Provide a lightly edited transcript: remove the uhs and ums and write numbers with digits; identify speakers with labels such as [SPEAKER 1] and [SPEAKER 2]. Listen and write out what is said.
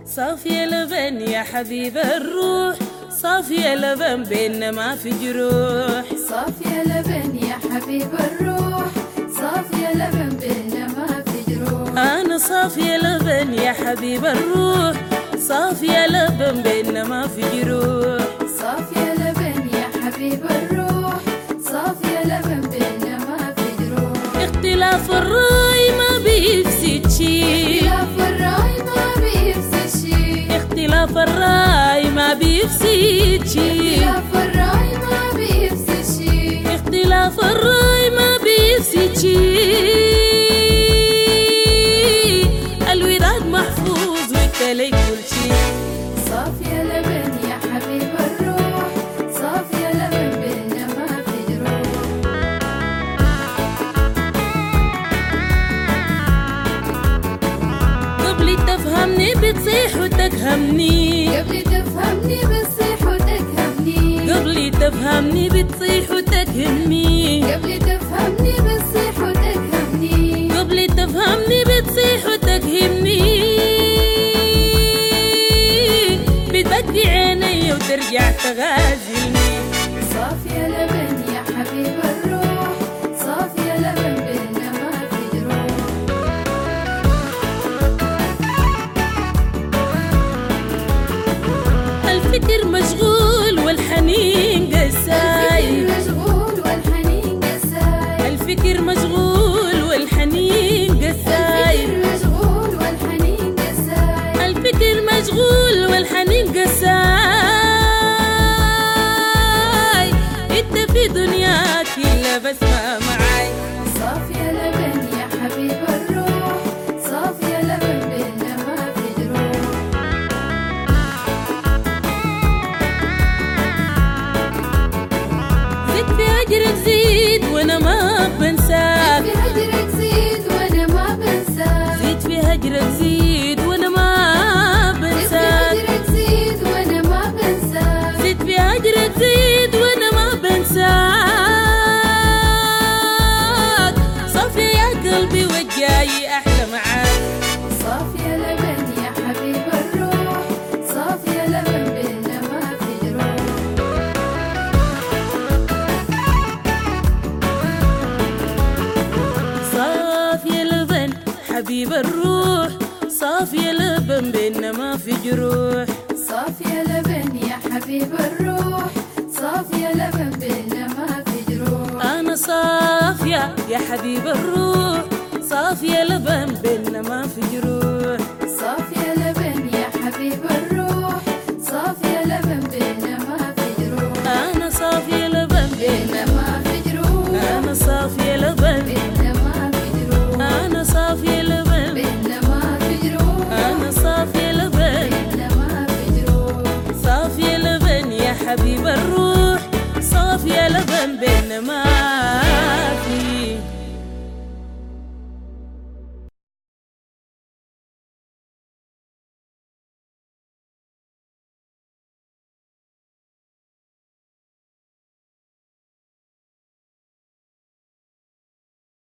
[SPEAKER 1] صافية لبن يا حبيب الروح، صافية لبن بيننا ما في جروح.
[SPEAKER 2] صافية لبن يا حبيب الروح، صافية لبن بيننا ما في جروح.
[SPEAKER 1] أنا صافية لبن يا حبيب الروح، صافية لبن بيننا ما في جروح.
[SPEAKER 2] صافية لبن يا حبيب الروح، صافية لبن بيننا ما في جروح.
[SPEAKER 1] اختلاف الرأي ما بيفسد شي،
[SPEAKER 2] اختلاف الرأي ما بيفسد شي،
[SPEAKER 1] اختلاف الرأي ما بيفسد شي،
[SPEAKER 2] اختلاف الرأي ما بيفسد شي،
[SPEAKER 1] اختلاف الرأي ما بيفسد شي. الوداد محفوظ والتلي كل شي.
[SPEAKER 2] صافية لبن يا حبيب الروح، صافية لبن بيننا ما في جروح.
[SPEAKER 1] قبل تفهمني بتصيح وتكهمني،
[SPEAKER 2] قبل تفهمني بتصيح وتكهمني،
[SPEAKER 1] قبل تفهمني بتصيح وتكهمني،
[SPEAKER 2] قبل تفهمني بتصيح وتكهمني،
[SPEAKER 1] قبل تفهمني بتصيح وتكهمني. بتبكي عيني وترجع تغازلني.
[SPEAKER 2] صافية لبن يا حبيب الروح، صافية لبن بيننا ما في جروح.
[SPEAKER 1] الفكر مشغول والحنين قساي،
[SPEAKER 2] الفكر مشغول والحنين قساي،
[SPEAKER 1] الفكر مشغول والحنين قساي،
[SPEAKER 2] الفكر مشغول والحنين قساي،
[SPEAKER 1] الفكر مشغول والحنين قساي. انت في دنياك الا بس ما معاي.
[SPEAKER 2] صافية لبن يا حبيب الروح، صافية لبن بيننا ما في جروح.
[SPEAKER 1] زيد في اجرك زيد وانا ما بنساك،
[SPEAKER 2] في هجرك زيد وانا ما بنساك،
[SPEAKER 1] زيد في هجرك زيد وانا ما
[SPEAKER 2] في
[SPEAKER 1] بنساك،
[SPEAKER 2] هجرك زيد وانا ما بنساك،
[SPEAKER 1] زيد في هجرك زيد وانا ما بنساك. صافية يا قلبي والجاي احلى معاك.
[SPEAKER 2] صافية لبن يا حبيب الروح، صافية لبن بيننا ما في جروح.
[SPEAKER 1] صافية لبن حبيب الروح، صافية لبن بيننا ما في جروح.
[SPEAKER 2] صافية لبن يا حبيب الروح، صافية لبن بيننا ما في جروح.
[SPEAKER 1] أنا صافية يا حبيب الروح، صافية لبن بيننا ما في جروح.
[SPEAKER 2] صافية لبن يا حبيب الروح، صافية لبن بيننا ما في جروح.
[SPEAKER 1] أنا صافية لبن
[SPEAKER 2] بيننا ما في جروح،
[SPEAKER 1] أنا صافية لبن
[SPEAKER 2] بيننا ما في جروح،
[SPEAKER 1] أنا صافية لبن
[SPEAKER 2] بيننا ما في جروح،
[SPEAKER 1] أنا صافية لبن
[SPEAKER 2] بيننا ما في جروح.
[SPEAKER 1] صافية لبن يا حبيب الروح، صافية لبن بيننا ما